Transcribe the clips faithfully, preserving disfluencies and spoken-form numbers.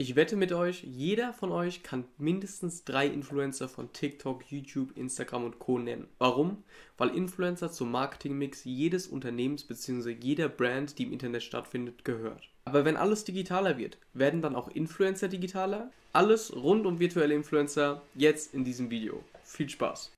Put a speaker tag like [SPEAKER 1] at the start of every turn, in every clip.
[SPEAKER 1] Ich wette mit euch, jeder von euch kann mindestens drei Influencer von TikTok, YouTube, Instagram und Co. nennen. Warum? Weil Influencer zum Marketingmix jedes Unternehmens bzw. jeder Brand, die im Internet stattfindet, gehört. Aber wenn alles digitaler wird, werden dann auch Influencer digitaler? Alles rund um virtuelle Influencer jetzt in diesem Video. Viel Spaß!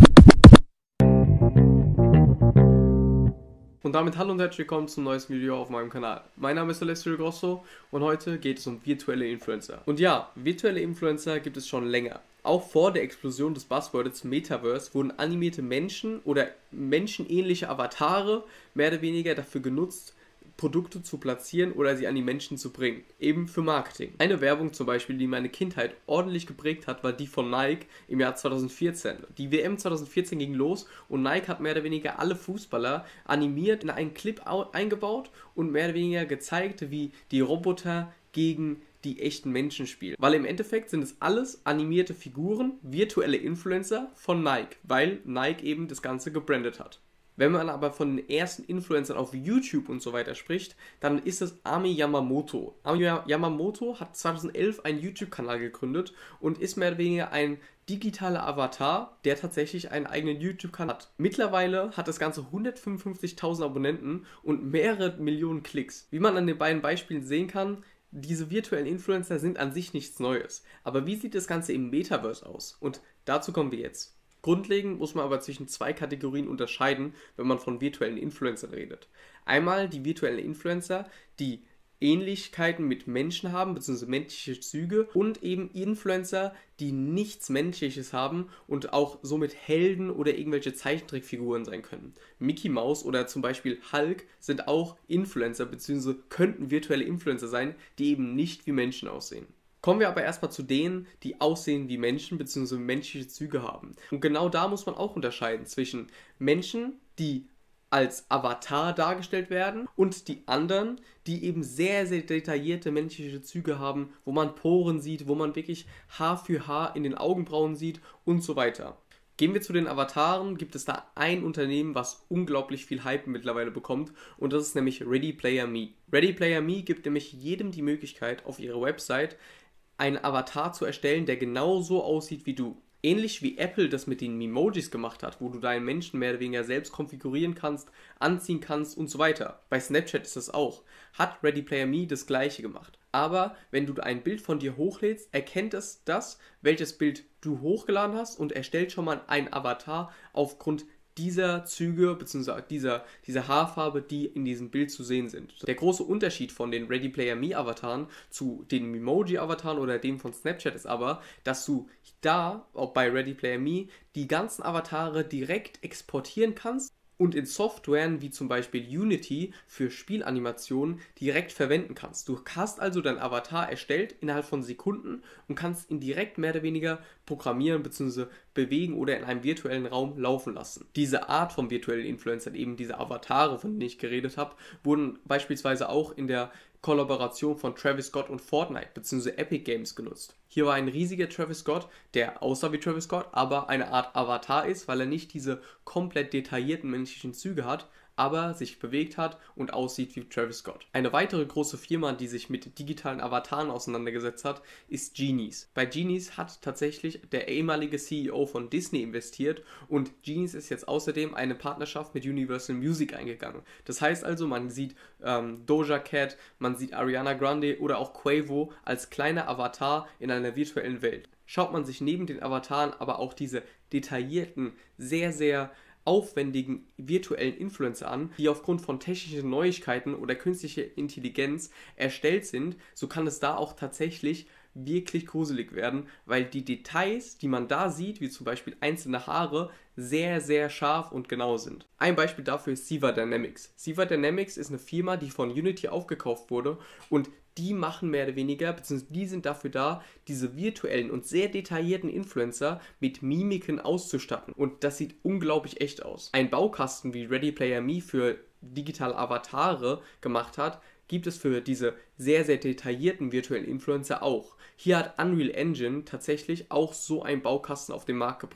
[SPEAKER 1] Und damit hallo und herzlich willkommen zum neuesten Video auf meinem Kanal. Mein Name ist Alessio Grosso und heute geht es um virtuelle Influencer. Und ja, virtuelle Influencer gibt es schon länger. Auch vor der Explosion des Buzzwords Metaverse wurden animierte Menschen oder menschenähnliche Avatare mehr oder weniger dafür genutzt, Produkte zu platzieren oder sie an die Menschen zu bringen, eben für Marketing. Eine Werbung zum Beispiel, die meine Kindheit ordentlich geprägt hat, war die von Nike im Jahr zweitausendvierzehn. Die W M zweitausendvierzehn ging los und Nike hat mehr oder weniger alle Fußballer animiert in einen Clip eingebaut und mehr oder weniger gezeigt, wie die Roboter gegen die echten Menschen spielen. Weil im Endeffekt sind es alles animierte Figuren, virtuelle Influencer von Nike, weil Nike eben das Ganze gebrandet hat. Wenn man aber von den ersten Influencern auf YouTube und so weiter spricht, dann ist es Ami Yamamoto. Ami Yamamoto hat zweitausendelf einen YouTube-Kanal gegründet und ist mehr oder weniger ein digitaler Avatar, der tatsächlich einen eigenen YouTube-Kanal hat. Mittlerweile hat das Ganze hundertfünfundfünfzigtausend Abonnenten und mehrere Millionen Klicks. Wie man an den beiden Beispielen sehen kann, diese virtuellen Influencer sind an sich nichts Neues. Aber wie sieht das Ganze im Metaverse aus? Und dazu kommen wir jetzt. Grundlegend muss man aber zwischen zwei Kategorien unterscheiden, wenn man von virtuellen Influencern redet. Einmal die virtuellen Influencer, die Ähnlichkeiten mit Menschen haben, bzw. menschliche Züge, und eben Influencer, die nichts Menschliches haben und auch somit Helden oder irgendwelche Zeichentrickfiguren sein können. Mickey Mouse oder zum Beispiel Hulk sind auch Influencer, bzw. könnten virtuelle Influencer sein, die eben nicht wie Menschen aussehen. Kommen wir aber erstmal zu denen, die aussehen wie Menschen bzw. menschliche Züge haben. Und genau da muss man auch unterscheiden zwischen Menschen, die als Avatar dargestellt werden, und die anderen, die eben sehr, sehr detaillierte menschliche Züge haben, wo man Poren sieht, wo man wirklich Haar für Haar in den Augenbrauen sieht und so weiter. Gehen wir zu den Avataren, gibt es da ein Unternehmen, was unglaublich viel Hype mittlerweile bekommt, und das ist nämlich Ready Player Me. Ready Player Me gibt nämlich jedem die Möglichkeit, auf ihrer Website einen Avatar zu erstellen, der genau so aussieht wie du. Ähnlich wie Apple das mit den Memojis gemacht hat, wo du deinen Menschen mehr oder weniger selbst konfigurieren kannst, anziehen kannst und so weiter. Bei Snapchat ist das auch. Hat Ready Player Me das gleiche gemacht. Aber wenn du ein Bild von dir hochlädst, erkennt es das, welches Bild du hochgeladen hast, und erstellt schon mal einen Avatar aufgrund dieser Züge bzw. dieser, dieser Haarfarbe, die in diesem Bild zu sehen sind. Der große Unterschied von den Ready Player Me Avataren zu den Memoji Avataren oder dem von Snapchat ist aber, dass du da, auch bei Ready Player Me, die ganzen Avatare direkt exportieren kannst und in Softwaren wie zum Beispiel Unity für Spielanimationen direkt verwenden kannst. Du hast also deinen Avatar erstellt innerhalb von Sekunden und kannst ihn direkt mehr oder weniger programmieren bzw. bewegen oder in einem virtuellen Raum laufen lassen. Diese Art von virtuellen Influencern, eben diese Avatare, von denen ich geredet habe, wurden beispielsweise auch in der Kollaboration von Travis Scott und Fortnite bzw. Epic Games genutzt. Hier war ein riesiger Travis Scott, der aussah wie Travis Scott, aber eine Art Avatar ist, weil er nicht diese komplett detaillierten menschlichen Züge hat, aber sich bewegt hat und aussieht wie Travis Scott. Eine weitere große Firma, die sich mit digitalen Avataren auseinandergesetzt hat, ist Genies. Bei Genies hat tatsächlich der ehemalige C E O von Disney investiert, und Genies ist jetzt außerdem eine Partnerschaft mit Universal Music eingegangen. Das heißt also, man sieht ähm, Doja Cat, man sieht Ariana Grande oder auch Quavo als kleiner Avatar in einer virtuellen Welt. Schaut man sich neben den Avataren aber auch diese detaillierten, sehr, sehr aufwendigen virtuellen Influencer an, die aufgrund von technischen Neuigkeiten oder künstlicher Intelligenz erstellt sind, so kann es da auch tatsächlich wirklich gruselig werden, weil die Details, die man da sieht, wie zum Beispiel einzelne Haare, sehr, sehr scharf und genau sind. Ein Beispiel dafür ist Siva Dynamics. Siva Dynamics ist eine Firma, die von Unity aufgekauft wurde, und die machen mehr oder weniger, beziehungsweise die sind dafür da, diese virtuellen und sehr detaillierten Influencer mit Mimiken auszustatten. Und das sieht unglaublich echt aus. Ein Baukasten, wie Ready Player Me für digitale Avatare gemacht hat, gibt es für diese sehr, sehr detaillierten virtuellen Influencer auch. Hier hat Unreal Engine tatsächlich auch so einen Baukasten auf den Markt gebracht.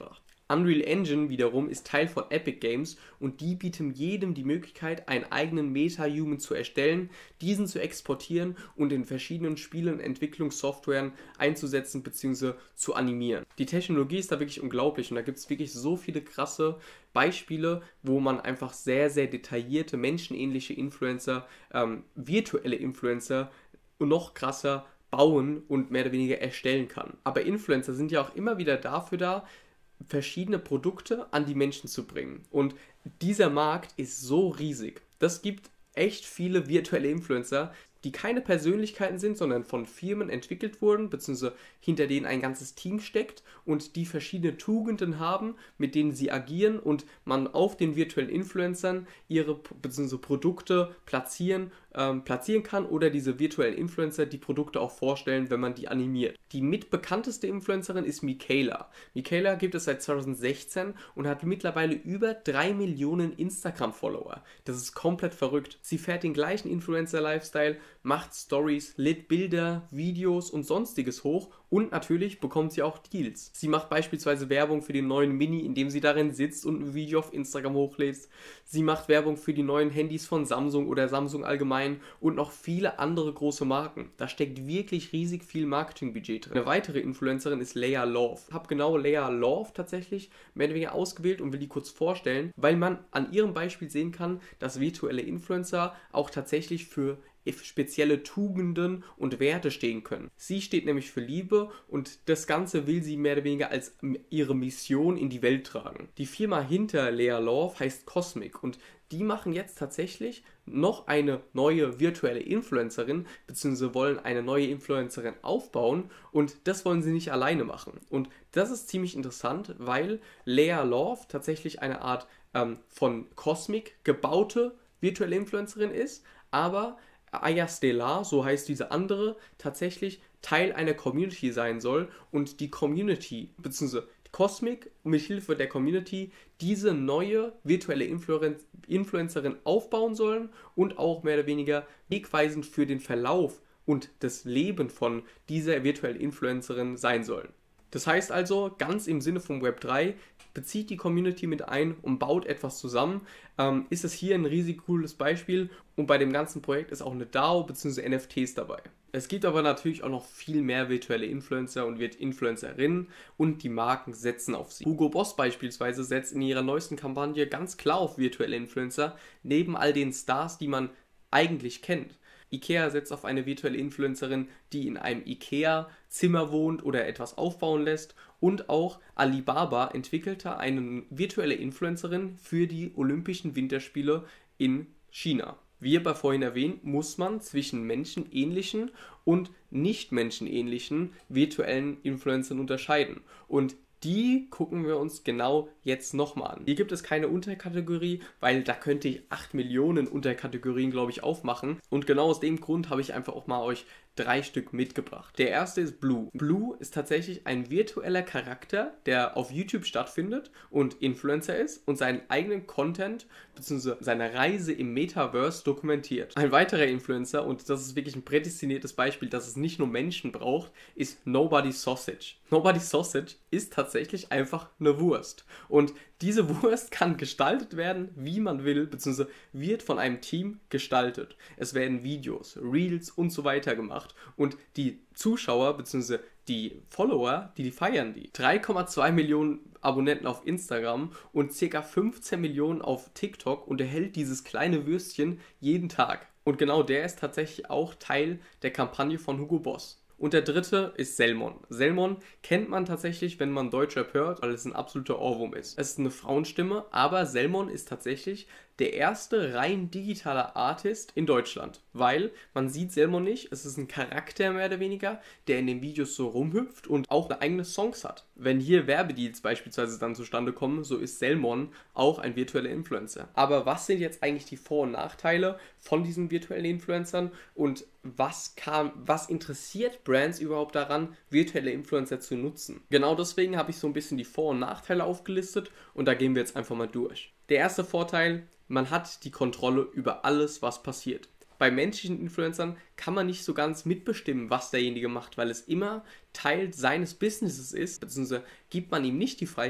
[SPEAKER 1] Unreal Engine wiederum ist Teil von Epic Games und die bieten jedem die Möglichkeit, einen eigenen Meta-Human zu erstellen, diesen zu exportieren und in verschiedenen Spielen und Entwicklungssoftwaren einzusetzen bzw. zu animieren. Die Technologie ist da wirklich unglaublich und da gibt es wirklich so viele krasse Beispiele, wo man einfach sehr, sehr detaillierte, menschenähnliche Influencer, ähm, virtuelle Influencer und noch krasser bauen und mehr oder weniger erstellen kann. Aber Influencer sind ja auch immer wieder dafür da, verschiedene Produkte an die Menschen zu bringen. Und dieser Markt ist so riesig. Das gibt echt viele virtuelle Influencer, die keine Persönlichkeiten sind, sondern von Firmen entwickelt wurden, beziehungsweise hinter denen ein ganzes Team steckt und die verschiedene Tugenden haben, mit denen sie agieren und man auf den virtuellen Influencern ihre beziehungsweise Produkte platzieren, ähm, platzieren kann oder diese virtuellen Influencer die Produkte auch vorstellen, wenn man die animiert. Die mitbekannteste Influencerin ist Michaela. Michaela gibt es seit zwanzig sechzehn und hat mittlerweile über drei Millionen Instagram-Follower. Das ist komplett verrückt. Sie fährt den gleichen Influencer-Lifestyle, macht Stories, lädt Bilder, Videos und sonstiges hoch und natürlich bekommt sie auch Deals. Sie macht beispielsweise Werbung für den neuen Mini, indem sie darin sitzt und ein Video auf Instagram hochlädt. Sie macht Werbung für die neuen Handys von Samsung oder Samsung allgemein und noch viele andere große Marken. Da steckt wirklich riesig viel Marketingbudget drin. Eine weitere Influencerin ist Leia Love. Ich habe genau Leia Love tatsächlich mehr oder weniger ausgewählt und will die kurz vorstellen, weil man an ihrem Beispiel sehen kann, dass virtuelle Influencer auch tatsächlich für spezielle Tugenden und Werte stehen können. Sie steht nämlich für Liebe und das Ganze will sie mehr oder weniger als ihre Mission in die Welt tragen. Die Firma hinter Leia Love heißt Cosmic und die machen jetzt tatsächlich noch eine neue virtuelle Influencerin, beziehungsweise wollen eine neue Influencerin aufbauen und das wollen sie nicht alleine machen. Und das ist ziemlich interessant, weil Leia Love tatsächlich eine Art ähm, von Cosmic gebaute virtuelle Influencerin ist, aber Aya Stellar, so heißt diese andere, tatsächlich Teil einer Community sein soll und die Community, beziehungsweise Cosmic mit Hilfe der Community diese neue virtuelle Influen- Influencerin aufbauen sollen und auch mehr oder weniger wegweisend für den Verlauf und das Leben von dieser virtuellen Influencerin sein sollen. Das heißt also, ganz im Sinne vom Web drei, bezieht die Community mit ein und baut etwas zusammen, ähm, ist es hier ein riesig cooles Beispiel und bei dem ganzen Projekt ist auch eine DAO bzw. N F Ts dabei. Es gibt aber natürlich auch noch viel mehr virtuelle Influencer und wird Influencerinnen und die Marken setzen auf sie. Hugo Boss beispielsweise setzt in ihrer neuesten Kampagne ganz klar auf virtuelle Influencer, neben all den Stars, die man eigentlich kennt. IKEA setzt auf eine virtuelle Influencerin, die in einem IKEA-Zimmer wohnt oder etwas aufbauen lässt. Und auch Alibaba entwickelte eine virtuelle Influencerin für die Olympischen Winterspiele in China. Wie aber vorhin erwähnt, muss man zwischen menschenähnlichen und nicht menschenähnlichen virtuellen Influencern unterscheiden. Und die gucken wir uns genau jetzt nochmal an. Hier gibt es keine Unterkategorie, weil da könnte ich acht Millionen Unterkategorien, glaube ich, aufmachen. Und genau aus dem Grund habe ich einfach auch mal euch drei Stück mitgebracht. Der erste ist Blue. Blue ist tatsächlich ein virtueller Charakter, der auf YouTube stattfindet und Influencer ist und seinen eigenen Content bzw. seine Reise im Metaverse dokumentiert. Ein weiterer Influencer, und das ist wirklich ein prädestiniertes Beispiel, dass es nicht nur Menschen braucht, ist Nobody Sausage. Nobody Sausage ist tatsächlich einfach eine Wurst. Und diese Wurst kann gestaltet werden, wie man will, beziehungsweise wird von einem Team gestaltet. Es werden Videos, Reels und so weiter gemacht. Und die Zuschauer bzw. die Follower, die, die feiern die. drei Komma zwei Millionen Abonnenten auf Instagram und ca. fünfzehn Millionen auf TikTok unterhält dieses kleine Würstchen jeden Tag. Und genau der ist tatsächlich auch Teil der Kampagne von Hugo Boss. Und der dritte ist Selmon. Selmon kennt man tatsächlich, wenn man Deutschrap hört, weil es ein absoluter Ohrwurm ist. Es ist eine Frauenstimme, aber Selmon ist tatsächlich der erste rein digitale Artist in Deutschland, weil man sieht Selmon nicht, es ist ein Charakter mehr oder weniger, der in den Videos so rumhüpft und auch eigene Songs hat. Wenn hier Werbedeals beispielsweise dann zustande kommen, so ist Selmon auch ein virtueller Influencer. Aber was sind jetzt eigentlich die Vor- und Nachteile von diesen virtuellen Influencern und was kam, was interessiert Brands überhaupt daran, virtuelle Influencer zu nutzen? Genau deswegen habe ich so ein bisschen die Vor- und Nachteile aufgelistet und da gehen wir jetzt einfach mal durch. Der erste Vorteil: Man hat die Kontrolle über alles, was passiert. Bei menschlichen Influencern kann man nicht so ganz mitbestimmen, was derjenige macht, weil es immer Teil seines Businesses ist, beziehungsweise gibt man ihm nicht die Freiheit,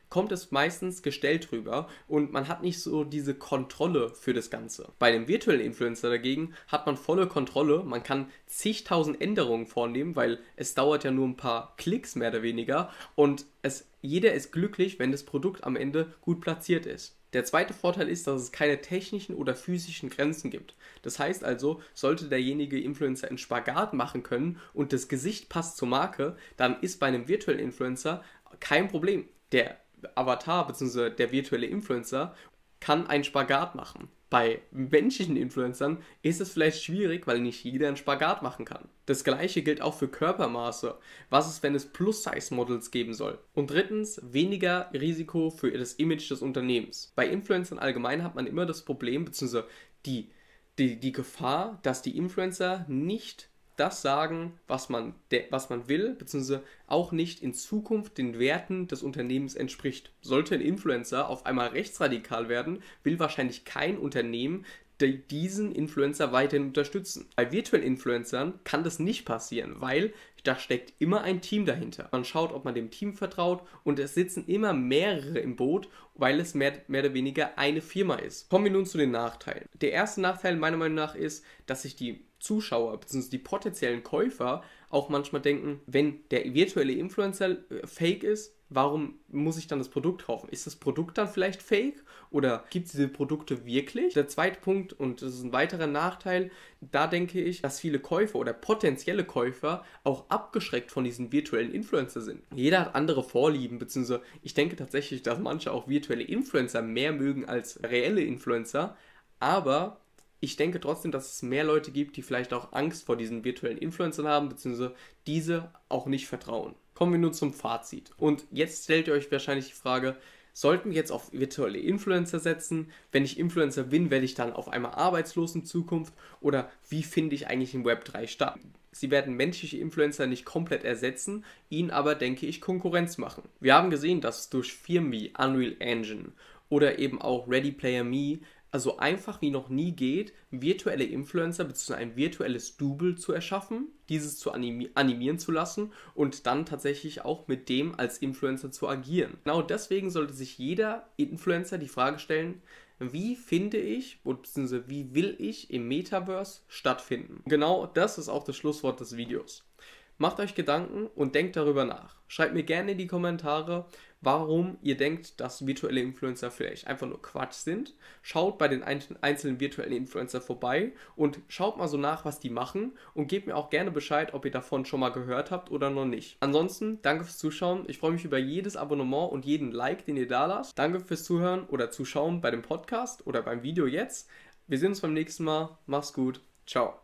[SPEAKER 1] kommt es meistens gestellt rüber und man hat nicht so diese Kontrolle für das Ganze. Bei einem virtuellen Influencer dagegen hat man volle Kontrolle, man kann zigtausend Änderungen vornehmen, weil es dauert ja nur ein paar Klicks mehr oder weniger und es, jeder ist glücklich, wenn das Produkt am Ende gut platziert ist. Der zweite Vorteil ist, dass es keine technischen oder physischen Grenzen gibt. Das heißt also, sollte derjenige Influencer einen Spagat machen können und das Gesicht passt zur Marke, dann ist bei einem virtuellen Influencer kein Problem. Der Avatar bzw. der virtuelle Influencer kann einen Spagat machen. Bei menschlichen Influencern ist es vielleicht schwierig, weil nicht jeder einen Spagat machen kann. Das gleiche gilt auch für Körpermaße. Was ist, wenn es Plus-Size-Models geben soll? Und drittens, weniger Risiko für das Image des Unternehmens. Bei Influencern allgemein hat man immer das Problem, bzw. die, die, die Gefahr, dass die Influencer nicht das sagen, was man, de- was man will, beziehungsweise auch nicht in Zukunft den Werten des Unternehmens entspricht. Sollte ein Influencer auf einmal rechtsradikal werden, will wahrscheinlich kein Unternehmen die diesen Influencer weiterhin unterstützen. Bei virtuellen Influencern kann das nicht passieren, weil da steckt immer ein Team dahinter. Man schaut, ob man dem Team vertraut und es sitzen immer mehrere im Boot, weil es mehr, mehr oder weniger eine Firma ist. Kommen wir nun zu den Nachteilen. Der erste Nachteil meiner Meinung nach ist, dass sich die Zuschauer bzw. die potenziellen Käufer auch manchmal denken, wenn der virtuelle Influencer äh, fake ist, warum muss ich dann das Produkt kaufen? Ist das Produkt dann vielleicht fake oder gibt es diese Produkte wirklich? Der zweite Punkt, und das ist ein weiterer Nachteil, da denke ich, dass viele Käufer oder potenzielle Käufer auch abgeschreckt von diesen virtuellen Influencer sind. Jeder hat andere Vorlieben, beziehungsweise ich denke tatsächlich, dass manche auch virtuelle Influencer mehr mögen als reelle Influencer, aber ich denke trotzdem, dass es mehr Leute gibt, die vielleicht auch Angst vor diesen virtuellen Influencern haben, beziehungsweise diese auch nicht vertrauen. Kommen wir nun zum Fazit. Und jetzt stellt ihr euch wahrscheinlich die Frage, sollten wir jetzt auf virtuelle Influencer setzen? Wenn ich Influencer bin, werde ich dann auf einmal arbeitslos in Zukunft? Oder wie finde ich eigentlich im Web drei statt? Sie werden menschliche Influencer nicht komplett ersetzen, ihnen aber, denke ich, Konkurrenz machen. Wir haben gesehen, dass durch Firmen wie Unreal Engine oder eben auch Ready Player Me also einfach wie noch nie geht, virtuelle Influencer bzw. ein virtuelles Double zu erschaffen, dieses zu animi- animieren zu lassen und dann tatsächlich auch mit dem als Influencer zu agieren. Genau deswegen sollte sich jeder Influencer die Frage stellen, wie finde ich bzw. wie will ich im Metaverse stattfinden? Genau das ist auch das Schlusswort des Videos. Macht euch Gedanken und denkt darüber nach. Schreibt mir gerne in die Kommentare, warum ihr denkt, dass virtuelle Influencer vielleicht einfach nur Quatsch sind. Schaut bei den einzelnen virtuellen Influencer vorbei und schaut mal so nach, was die machen und gebt mir auch gerne Bescheid, ob ihr davon schon mal gehört habt oder noch nicht. Ansonsten, danke fürs Zuschauen. Ich freue mich über jedes Abonnement und jeden Like, den ihr da lasst. Danke fürs Zuhören oder Zuschauen bei dem Podcast oder beim Video jetzt. Wir sehen uns beim nächsten Mal. Mach's gut. Ciao.